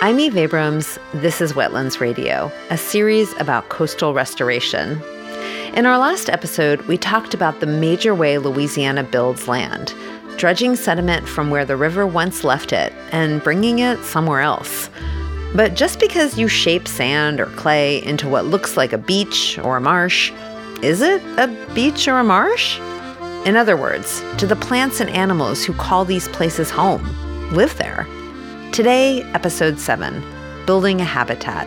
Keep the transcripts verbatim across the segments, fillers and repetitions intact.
I'm Eve Abrams. This is Wetlands Radio, a series about coastal restoration. In our last episode, we talked about the major way Louisiana builds land, dredging sediment from where the river once left it and bringing it somewhere else. But just because you shape sand or clay into what looks like a beach or a marsh, is it a beach or a marsh? In other words, do the plants and animals who call these places home live there? Today, episode seven, Building a Habitat.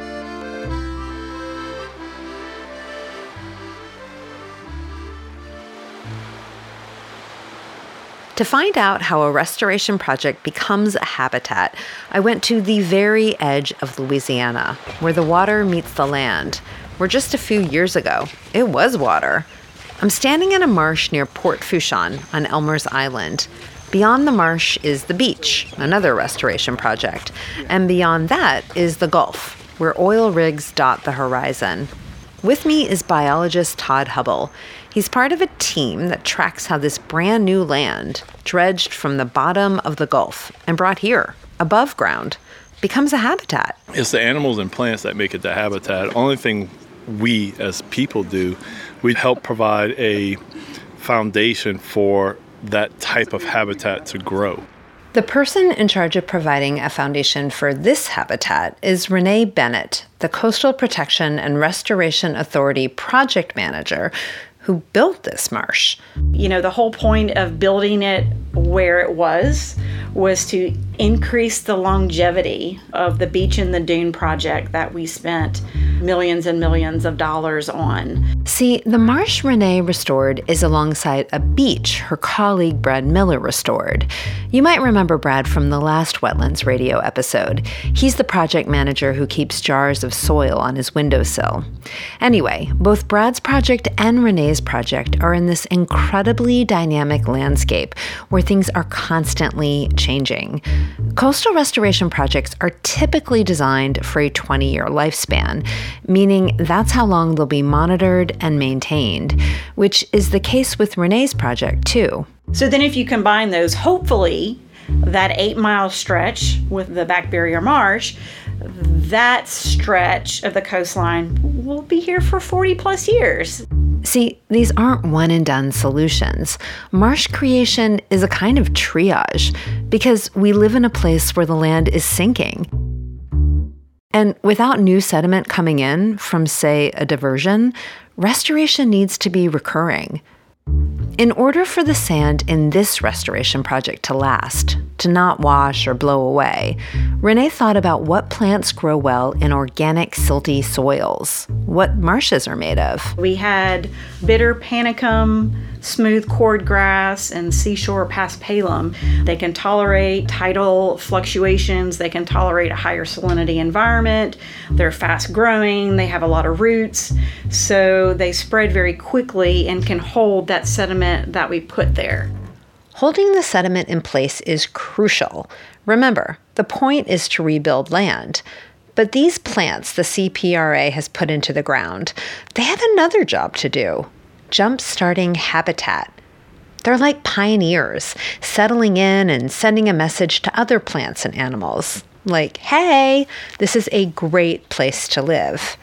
To find out how a restoration project becomes a habitat, I went to the very edge of Louisiana, where the water meets the land, where just a few years ago, it was water. I'm standing in a marsh near Port Fourchon on Elmer's Island. Beyond the marsh is the beach, another restoration project. And beyond that is the Gulf, where oil rigs dot the horizon. With me is biologist Todd Hubble. He's part of a team that tracks how this brand new land, dredged from the bottom of the Gulf and brought here, above ground, becomes a habitat. It's the animals and plants that make it the habitat. Only thing we as people do, we help provide a foundation for that type of habitat to grow. The person in charge of providing a foundation for this habitat is Renee Bennett, the Coastal Protection and Restoration Authority project manager who built this marsh. You know, the whole point of building it where it was was to increase the longevity of the Beach and the Dune project that we spent millions and millions of dollars on. See, the marsh Renee restored is alongside a beach her colleague Brad Miller restored. You might remember Brad from the last Wetlands Radio episode. He's the project manager who keeps jars of soil on his windowsill. Anyway, both Brad's project and Renee's project are in this incredibly dynamic landscape where things are constantly changing. Coastal restoration projects are typically designed for a twenty-year lifespan, meaning that's how long they'll be monitored and maintained, which is the case with Renee's project too. So then if you combine those, hopefully, that eight-mile stretch with the Back Barrier Marsh, that stretch of the coastline will be here for forty plus years. See, these aren't one-and-done solutions. Marsh creation is a kind of triage because we live in a place where the land is sinking. And without new sediment coming in from, say, a diversion, restoration needs to be recurring. In order for the sand in this restoration project to last, to not wash or blow away, Renee thought about what plants grow well in organic, silty soils, what marshes are made of. We had bitter panicum, smooth cordgrass, and seashore paspalum. They can tolerate tidal fluctuations. They can tolerate a higher salinity environment. They're fast growing. They have a lot of roots. So they spread very quickly and can hold that sediment that we put there. Holding the sediment in place is crucial. Remember, the point is to rebuild land. But these plants the C P R A has put into the ground, they have another job to do. Jump-starting habitat. They're like pioneers, settling in and sending a message to other plants and animals. Like, hey, this is a great place to live.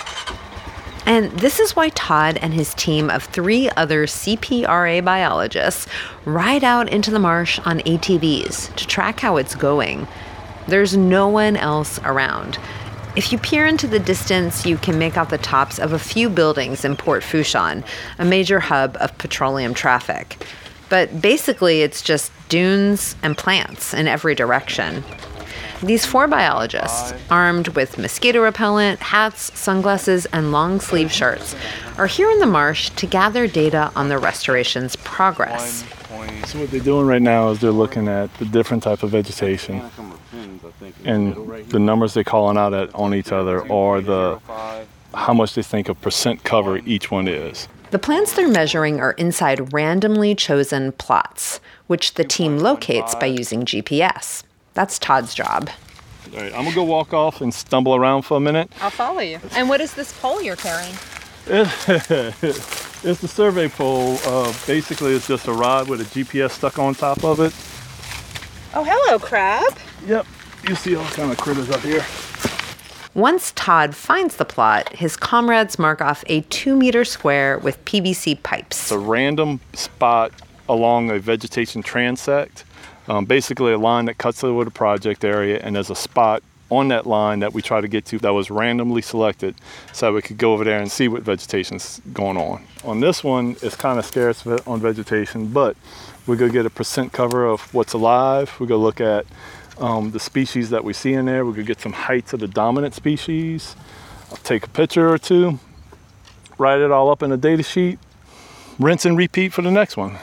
And this is why Todd and his team of three other C P R A biologists ride out into the marsh on A T Vs to track how it's going. There's no one else around. If you peer into the distance, you can make out the tops of a few buildings in Port Fourchon, a major hub of petroleum traffic. But basically, it's just dunes and plants in every direction. These four biologists, armed with mosquito repellent, hats, sunglasses, and long-sleeve shirts, are here in the marsh to gather data on the restoration's progress. So what they're doing right now is they're looking at the different type of vegetation and the numbers they're calling out at on each other, or the how much they think of percent cover each one is. The plants they're measuring are inside randomly chosen plots, which the team locates by using G P S. That's Todd's job. All right, I'm going to go walk off and stumble around for a minute. I'll follow you. And what is this pole you're carrying? It's the survey pole. Uh, basically, it's just a rod with a G P S stuck on top of it. Oh, hello, crab. Yep. You see all kind of critters up here. Once Todd finds the plot, his comrades mark off a two-meter square with P V C pipes. It's a random spot along a vegetation transect, um, basically a line that cuts over the project area, and there's a spot on that line that we try to get to that was randomly selected so we could go over there and see what vegetation's going on. On this one, it's kind of scarce on vegetation, but we're going to get a percent cover of what's alive. We're going to look at um, the species that we see in there. We're going to get some heights of the dominant species. I'll take a picture or two, write it all up in a data sheet, rinse and repeat for the next one.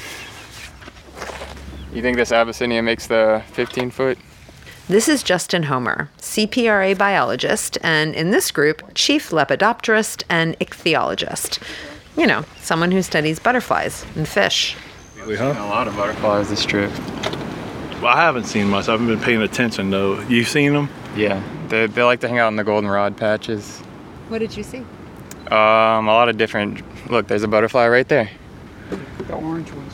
You think this Abyssinia makes the fifteen foot? This is Justin Homer, C P R A biologist, and in this group, chief lepidopterist and ichthyologist. You know, someone who studies butterflies and fish. Really, huh? A lot of butterflies this trip. Well, I haven't seen much. I haven't been paying attention, though. You've seen them? Yeah, they, they like to hang out in the goldenrod patches. What did you see? Um, a lot of different, look, there's a butterfly right there. The orange ones.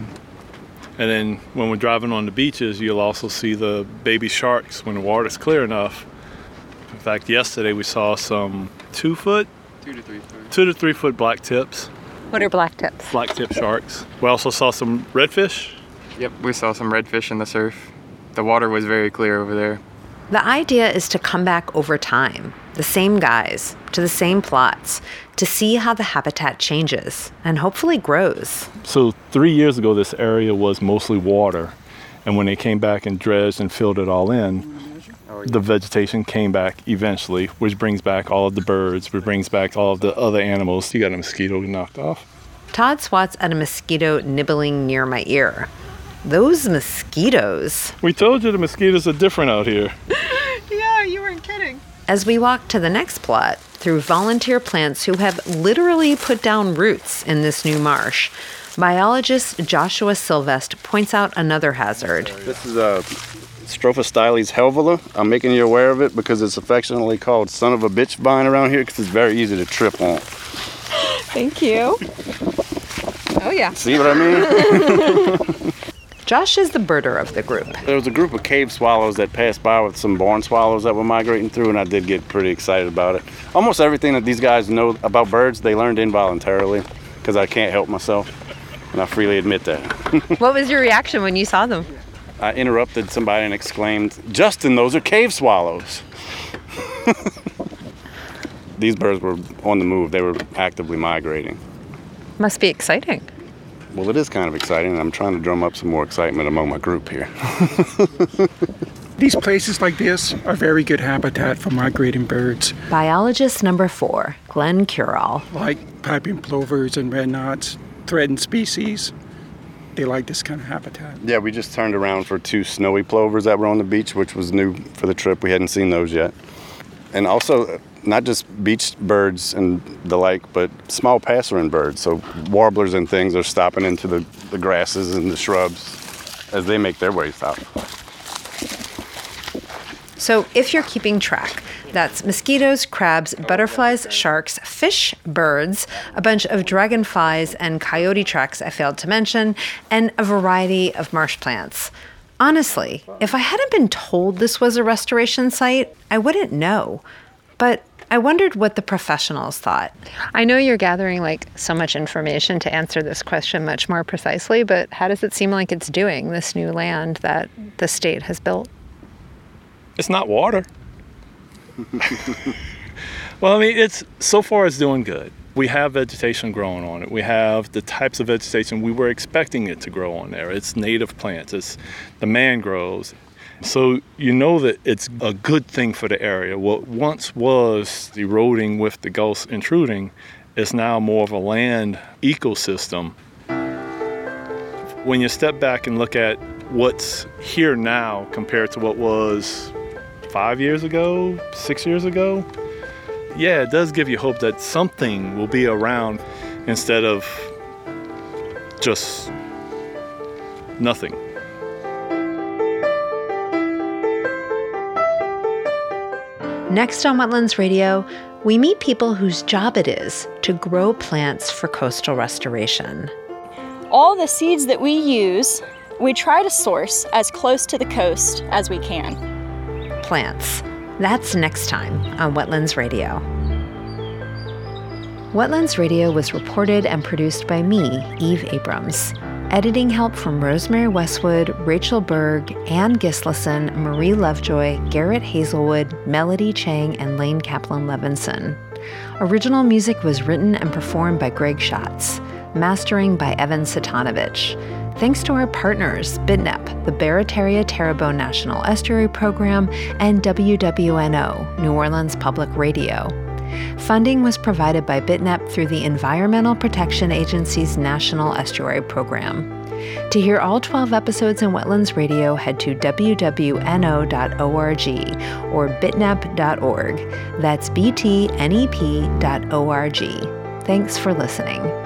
And then when we're driving on the beaches, you'll also see the baby sharks when the water's clear enough. In fact, yesterday we saw some two foot, Two to three foot. two to three foot black tips, What are black tips? black tip sharks. We also saw some redfish. Yep, we saw some redfish in the surf. The water was very clear over there. The idea is to come back over time, the same guys, to the same plots, to see how the habitat changes and hopefully grows. So three years ago, this area was mostly water. And when they came back and dredged and filled it all in, the vegetation came back eventually, which brings back all of the birds, which brings back all of the other animals. You got a mosquito knocked off. Todd swats at a mosquito nibbling near my ear. Those mosquitoes. We told you the mosquitoes are different out here. Yeah, you weren't kidding. As we walk to the next plot, through volunteer plants who have literally put down roots in this new marsh, biologist Joshua Sylvest points out another hazard. This is a Strophostyles helvula. I'm making you aware of it because it's affectionately called son of a bitch vine around here because it's very easy to trip on. Thank you. Oh, yeah. See what I mean? Josh is the birder of the group. There was a group of cave swallows that passed by with some barn swallows that were migrating through, and I did get pretty excited about it. Almost everything that these guys know about birds, they learned involuntarily because I can't help myself, and I freely admit that. What was your reaction when you saw them? I interrupted somebody and exclaimed, "Justin, those are cave swallows." These birds were on the move. They were actively migrating. Must be exciting. Well, it is kind of exciting, and I'm trying to drum up some more excitement among my group here. These places like this are very good habitat for migrating birds, Biologist number four, Glenn Curall. like piping plovers and red knots, threatened species. They like this kind of habitat. Yeah, we just turned around for two snowy plovers that were on the beach, which was new for the trip. We hadn't seen those yet. And also, not just beach birds and the like, but small passerine birds. So warblers and things are stopping into the, the grasses and the shrubs as they make their way south. So if you're keeping track, that's mosquitoes, crabs, butterflies, sharks, fish, birds, a bunch of dragonflies and coyote tracks I failed to mention, and a variety of marsh plants. Honestly, if I hadn't been told this was a restoration site, I wouldn't know. But I wondered what the professionals thought. I know you're gathering like so much information to answer this question much more precisely, but how does it seem like it's doing, this new land that the state has built? It's not water. Well, I mean, it's so far it's doing good. We have vegetation growing on it. We have the types of vegetation we were expecting it to grow on there. It's native plants. It's the mangroves. So you know that it's a good thing for the area. What once was eroding with the gulfs intruding is now more of a land ecosystem. When you step back and look at what's here now compared to what was five years ago, six years ago, yeah, it does give you hope that something will be around instead of just nothing. Next on Wetlands Radio, we meet people whose job it is to grow plants for coastal restoration. All the seeds that we use, we try to source as close to the coast as we can. plants. That's next time on Wetlands Radio. Wetlands Radio was reported and produced by me, Eve Abrams. Editing help from Rosemary Westwood, Rachel Berg, Ann Gislason, Marie Lovejoy, Garrett Hazelwood, Melody Chang, and Lane Kaplan-Levinson. Original music was written and performed by Greg Schatz. Mastering by Evan Satanovich. Thanks to our partners, BitNep, the Barataria Terrebonne National Estuary Program, and W W N O, New Orleans Public Radio. Funding was provided by BitNep through the Environmental Protection Agency's National Estuary Program. To hear all twelve episodes in Wetlands Radio, head to w w n o dot org or bitnep dot org. That's b t n e p dot org. Thanks for listening.